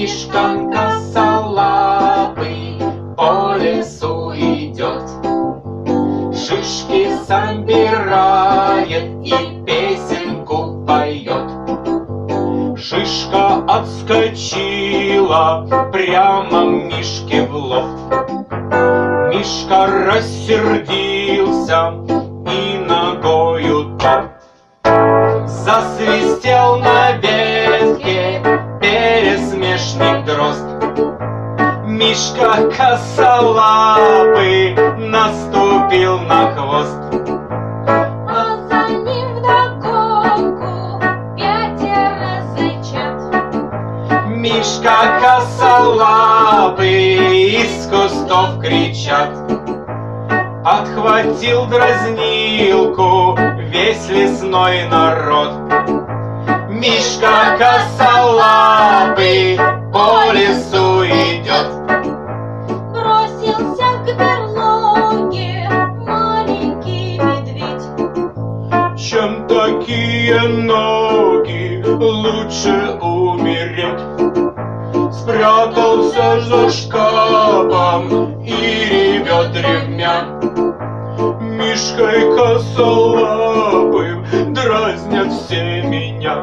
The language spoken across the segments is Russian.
Мишка косолапый по лесу идет, шишки собирает и песенку поет. Шишка отскочила прямо Мишке в лоб. Мишка рассердился и ногою топ. Засвистел на ветке пересмешник дрозд. Мишка косолапый наступил на хвост. А за ним вдогонку 5 зайчат. Мишка косолапый из кустов кричат. Подхватил дразнилку весь лесной народ. Мишка косолапый по лесу идет. Бросился к берлоге маленький медведь. Чем такие ноги, лучше умереть. Спрятался за шкафом и ревет ревмя. Мишкой косолапым дразнят все меня.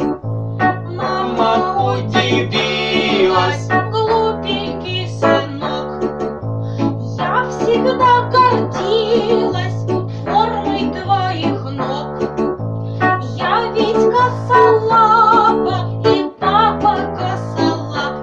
Мама удивилась: глупенький сынок, я всегда гордилась формой твоих ног. Я ведь косолапа, и папа косолап.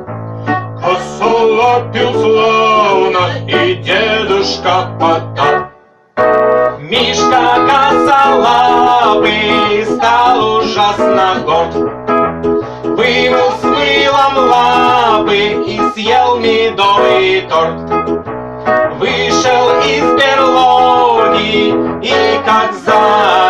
Косолапил славно и дедушка Потап. Мишка косолапый стал ужасно горд. Вымыл с мылом лапы и съел медовый торт. Вышел из берлоги и как за